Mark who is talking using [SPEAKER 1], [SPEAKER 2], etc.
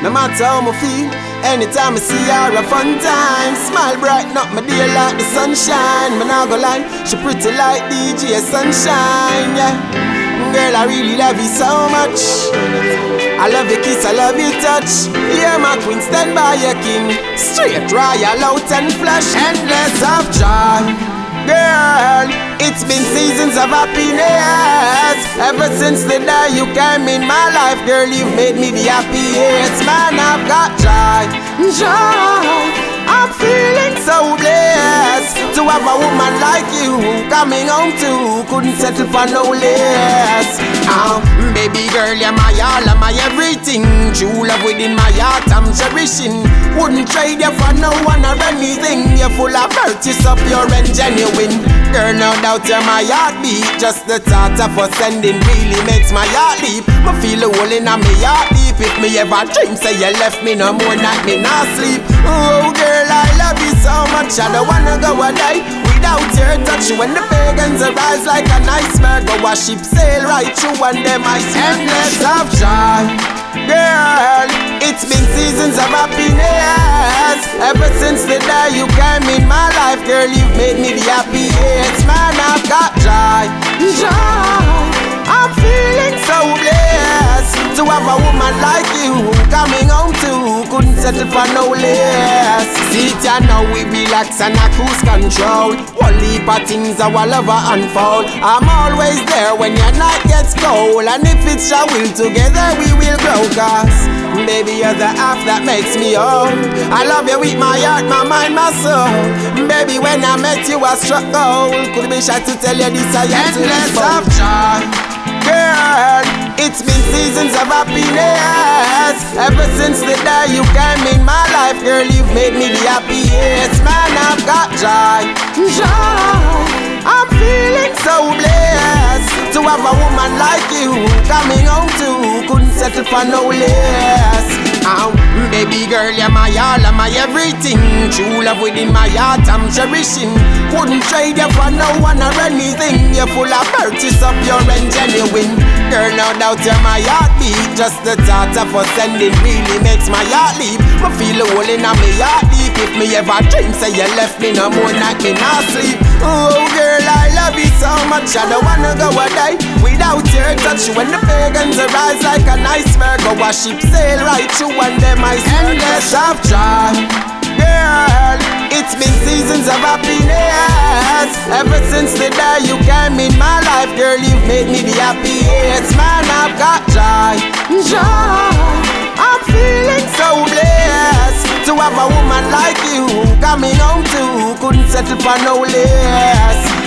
[SPEAKER 1] No matter how I feel, anytime I see her a fun time. Smile brighten up my day like the sunshine. Man I go lie, she pretty like DJ Sunshine, yeah. Girl, I really love you so much. I love your kiss, I love your touch. You're my queen, stand by your king. Straight, royal, out and flush. Endless of joy. Girl, it's been seasons of happiness. Ever since the day you came in my life, girl, you've made me the happiest. Man, I've got joy, joy. I'm feeling so blessed to have a woman like you coming home too. Couldn't settle for no less. Baby girl, you're my all and my everything. True love within my heart I'm cherishing. Wouldn't trade you for no one or anything. You're full of virtue, so pure and genuine. Girl, no doubt you're my heartbeat. Just the thought of us ending really makes my heart leap. Me feel a hole in my heart deep. If me ever dream say you left me, no more night me not sleep. Oh girl, I love you so much, I don't wanna go a day without your touch. When the pagans arise like an iceberg, go a ship sail right through and them ice. Endless of joy. Girl, it's been seasons of happiness. Ever since the day you came in my life, girl, you've made me the happiest. Man, I've got joy, joy. I'm feeling so blessed to have a woman like you coming home too. Couldn't settle for no less. See it ya now, we relax and I cruise control. One leap of things our lover unfold. I'm always there when your night gets cold. And if it's your will, together we will grow. Cause baby, you're the half that makes me whole. I love you with my heart, my mind, my soul. Baby, when I met you I struck gold. Could be shy to tell you this I am endless of joy. Girl, it's been seasons of happiness. Ever since the day you came in my life, girl, you've made me the happiest. Man, I've got joy, joy. I'm feeling so blessed to have a woman like you coming home too. Couldn't settle for no less. Baby girl, you're my all and my everything. True love within my heart I'm cherishing. Wouldn't trade you for no one or anything. You're full of virtue, so pure and genuine. Girl, no doubt you're my heartbeat. Just the thought of us ending really makes my heart leap. I feel a hole in my heart deep. If me ever dream say you left me, no more night me not sleep. Oh girl, I love you so much, I don't wanna go a day without your touch. When the pagans arise like an iceberg, go a ship sail right through and them ice. Endless of joy. Girl, it's been seasons of happiness. Ever since the day you came in my life, girl, you've made me the happiest. Man, I've got joy, joy. I'm feeling so blessed to have a woman like you coming home too. Couldn't settle for no less.